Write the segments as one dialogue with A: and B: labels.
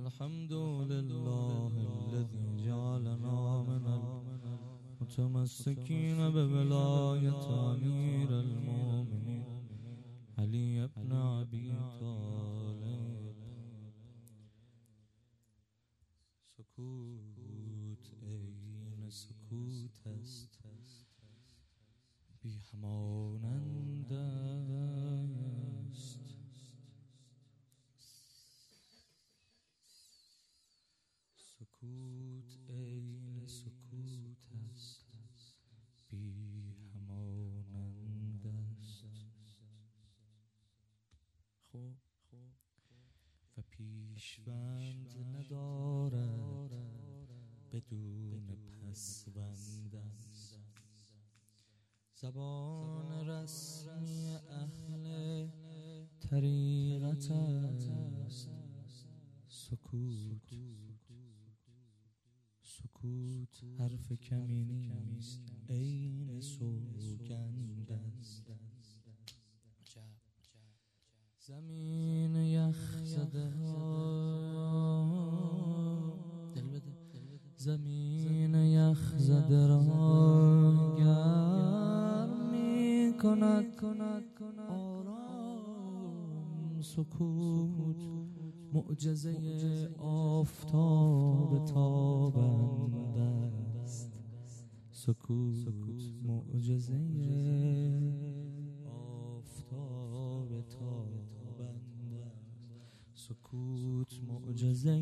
A: الحمد لله الذي جعلنا من المتمسكين بولاية أمير المؤمنين علي بن أبي طالب. سکوت عین سکوت است، بی همانند است. سکوت عین سکوت است، بی همانند است. خوب و پیشوند ندارد، بدون پسوند است. زبان رسمی اهل طریقت است. سکوت حرف کمی نیست، عین سوگند است. زمین یخ زده زمین یخ زده را گرم می کند آرام. سکوت معجزه آفتاب تابنده است. سکوت معجزه آفتاب تابنده است. سکوت معجزه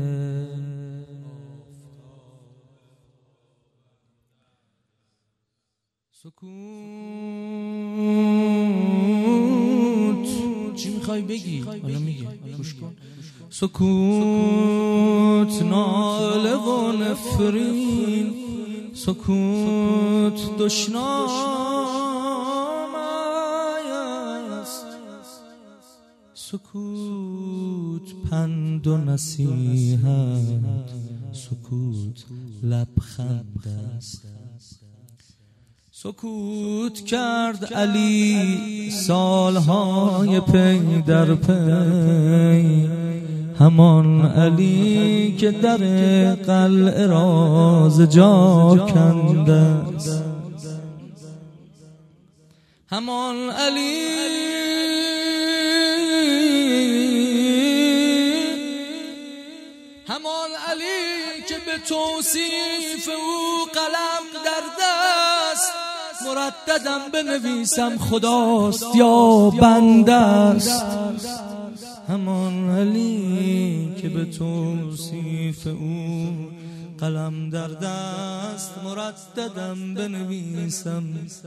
A: سکوت. چی میخوای بگی؟ حالا میگی، گوش کن. سکوت ناله و نفرین، سکوت دشنام است. سکوت پند و نصیحت، سکوت لبخند است. سکوت کرد علی سالهای پی در پی، همان علی که در قلعه راز جا کنده است. همان علی که به توصیف او قلم در دست، مرددم بنویسم خداست یا بنده است. همان علی که به توصیف او قلم در دست، مرددم بنویسم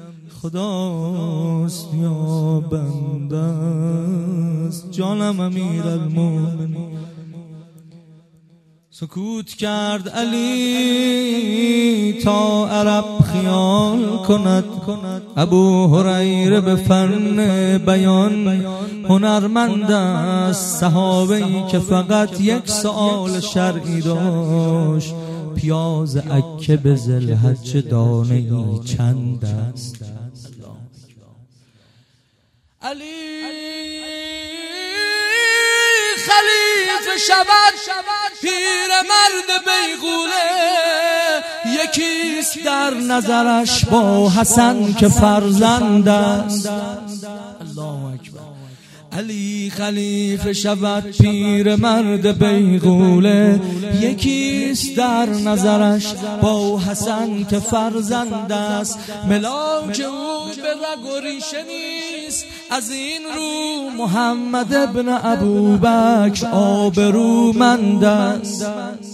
A: خداست یا بنده است. جانم امیر المؤمنین. سکوت کرد علی تا عرب خیال کند، ابو هریره به فن بیان هنرمند است. صحابه‌ای که فقط یک سؤال شرعی داشت، پیاز عکه به ذوالحجه دانه‌ای چند است؟ علی خلیفه شود پیرمرد بیغوله، یکیست در نظرش با حسن که فرزند است. الله اکبر. علی خلیفه شود پیرمرد بیغوله، یکیست در نظرش با حسن که فرزند است. ملاک او به رگ و ریشه نیست، از این رو محمد ابن ابوبکر آبرومند است.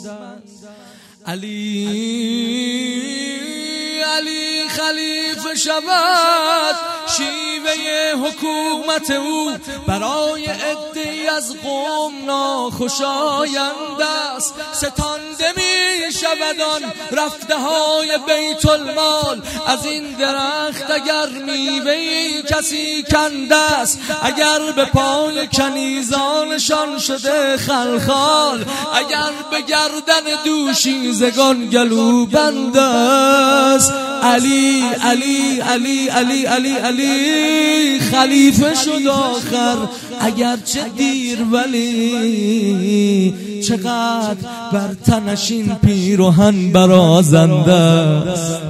A: علی خلیفه شود، شیوه حکومت او برای عده‌ای از قوم ناخوشایند است. ستانده می شود آن رفته های بیت المال، از این درخت اگر میوه‌ای کسی کنده است، اگر به پای کنیزانشان شده خلخال، اگر به گردن دوشیزگان گلو بند است. علی علی علی علی علی علی خلیفه شد آخر، اگرچه دیر ولی چقدر بر تنش این پیراهن برازنده است،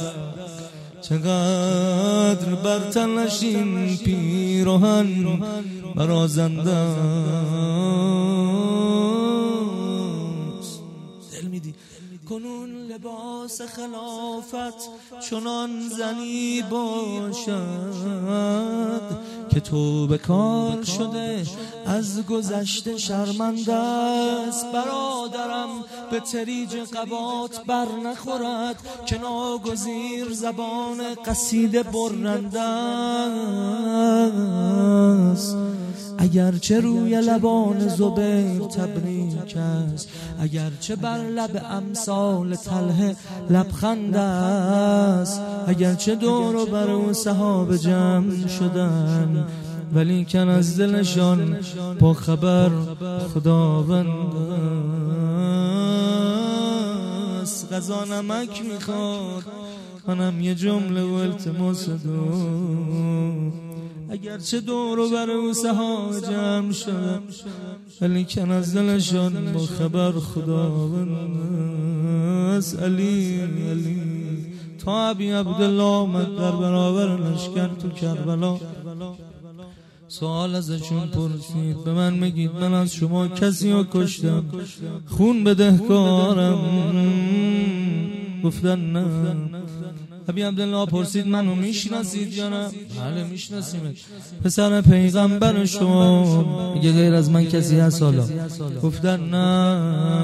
A: چقدر بر تنش این پیراهن برازنده است. دل میدی کنون لباس خلافت چنان زنی باشد که تو به کار شده از گذشته شرمنده است. برادرم به تریج قبات بر نخورد که ناگزیر زبان قصیده برنده است. اگرچه روی لبان زبیر تبریک است، اگرچه بر لب امثال طلحه لبخند است، اگرچه دور و بر او صحابه جمع شدن، ولی کن از دلشان با خبر خداوند است. غذا نمک میخواد منم یه جمله و التماس دو، اگرچه دور و بر او صحابه جمع شدن، ولی کن از دلشان با خبر خداوند است. علی علی تا ابی عبدالله آمد در برابر لشکر تو کربلا، سوال ازشون پرسید به من میگید من از شما کسی رو کشتم خون بدهکارم؟ گفتن نه. ابی عبدالله پرسید منو میشناسید یا نه؟ بله میشناسیم، پسر پیغمبر شما. میگه غیر از من کسی هست حالا؟ گفتن نه.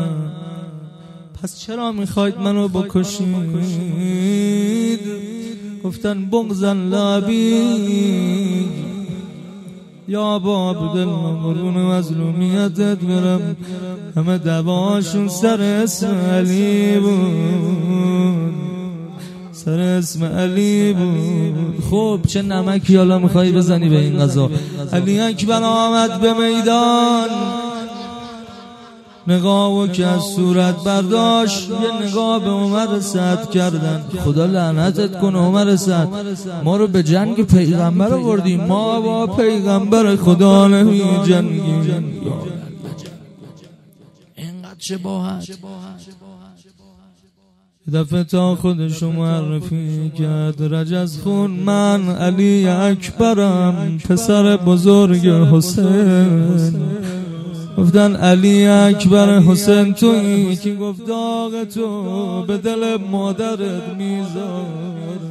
A: پس چرا میخواید منو بکشید؟ گفتن بغضا لابی یا ابا عبدالله قربون مظلومیتت برم، همه دعواشون سر اسم علی بود، سر اسم علی بود. خب چه نمکی حالا میخوایی بزنی به این قضا؟ علی اکبر آمد به میدان، نگاهو که از صورت برداشت، یه نگاه به عمر سعد کردن. خدا لعنتت کنه عمر سعد، ما رو به جنگ پیغمبر آوردیم، ما با پیغمبر خدا نمی جنگیم. اینقدر شباهت. دفعه تا خودشو معرفی کرد، رجز خون من علی اکبرم، پسر بزرگ حسین. گفتن علی اکبر حسین تویی که گفت داغ تو به دل مادرت میذار.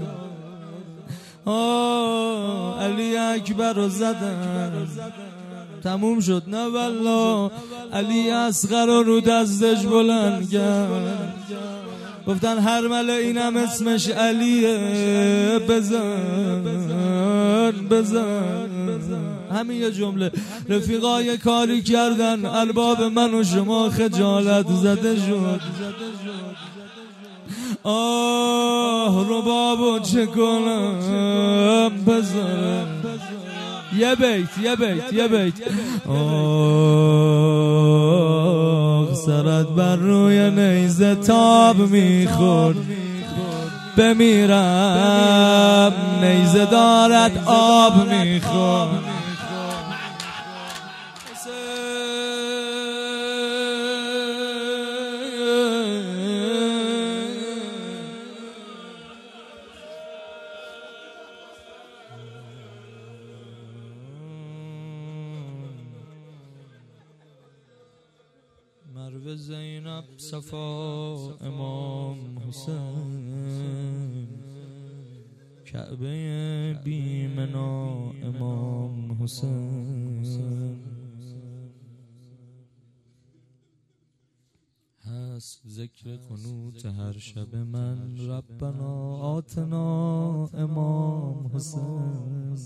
A: علی اکبر رو زدن تموم شد. نه والله علی اصغر رو دستش بلند کرد، گفتن هر مله اینم اسمش علیه، بزن بزن. همین یه جمله رفیقای کاری کردن، ارباب من و شما خجالت زده شد. ربابو چه کنم بزن. یه بیت سرت بر روی نیزه تاب میخورد، بمیرم نیزه دارد آب میخورد. مرو زینب صفا امام حسین، کعبه بیمنا امام حسین. هست ذکر قنوت هر شب من، ربنا آتنا امام حسین.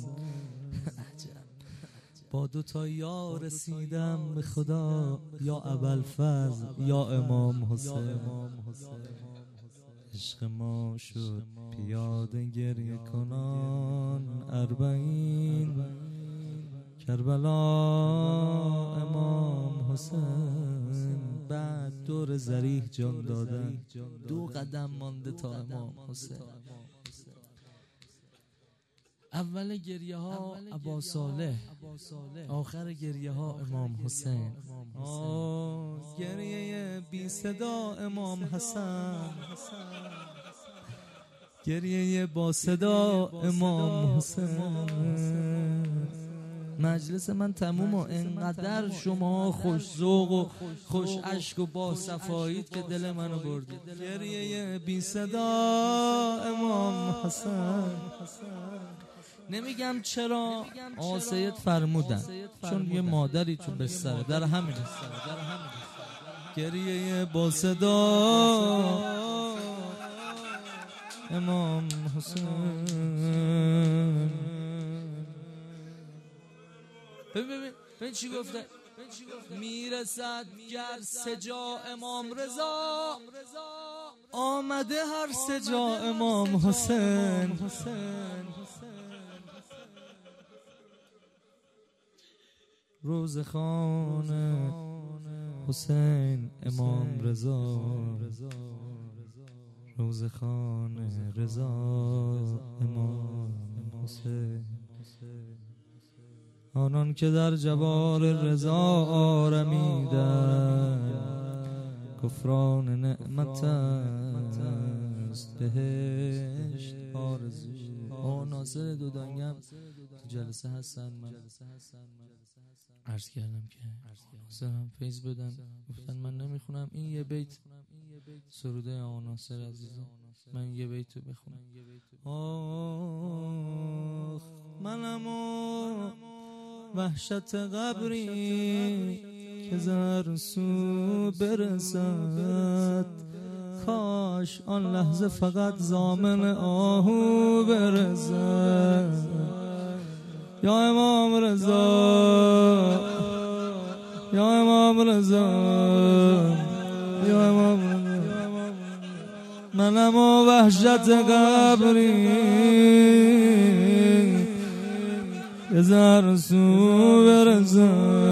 A: با دوتا یا رسیدم به خدا، یا ابوالفضل یا امام حسین. عشق ما شد پیاده گریه کنان، اربعین کربلا امام حسین. بعد دور ذریح جان دادن، 2 قدم مانده تا امام حسین. اول گریه ها ابا صالح، آخر گریه ها امام حسین. گریه بی صدا امام حسن، گریه با صدا امام حسین. مجلس من تموم و انقدر شما خوش ذوق و خوش عشق و با صفایید که دل منو بردید. گریه بی صدا امام حسن. نمیگم چرا آسیت فرمودن، چون یه مادری تو بستره، در همین گریه با صدا امام حسین. ببین چی گفته؟ میرسد گر سجا امام رضا، آمده هر سجا امام حسین. روزخانه حسین امام رضا، روزخانه رضا امام حسین. آنان که در جوار رضا آرمیدن، کفران نعمت است بهشت آرزو. ناصر دودانگم تو جلسه هستن، من عرض کردم که حاضرم فیض بدن، گفتن من نمیخونم، این یه بیت سروده ناصر عزیزم، من یه بیتو بخونم. آخ منم و وحشت قبری که زرسو برسد، کاش آن لحظه فقط ضامن آهو برسد. یا امام رضا، یا امام رضا، یا امام رضا. منم و وحشت قبری که زرسو برسد.